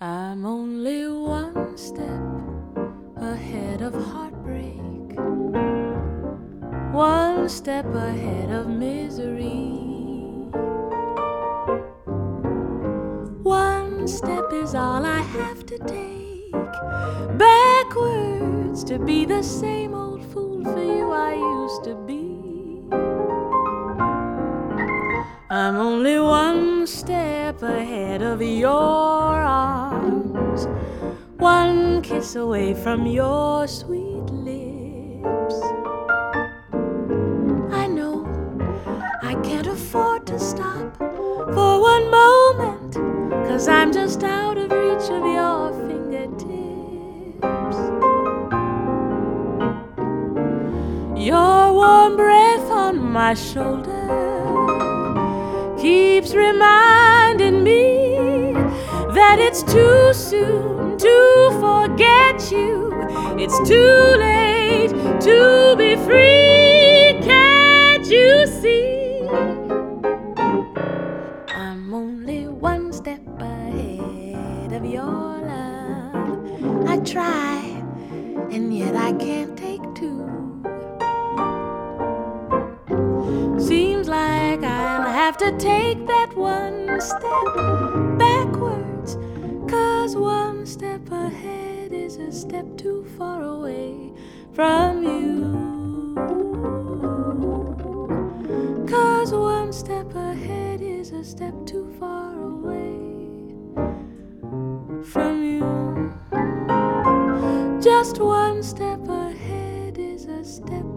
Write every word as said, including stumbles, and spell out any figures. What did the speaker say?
I'm only one step ahead of heartbreak, one step ahead of misery. One step is all I have to take backwards to be the same old fool for you I used to be. I'm only one step ahead of your arms, one kiss away from your sweet lips. I know I can't afford to stop for one moment, 'cause I'm just out of reach of your fingertips. Your warm breath on my shoulder keeps reminding me that it's too soon to forget you. It's too late to be free. Can't you see? I'm only one step ahead of your love. I try, and yet I can't take two. Seems like I'll have to take that one step backwards, 'cause one step ahead is a step too far away from you. 'Cause one step ahead is a step too far away from you. Just one step ahead is a step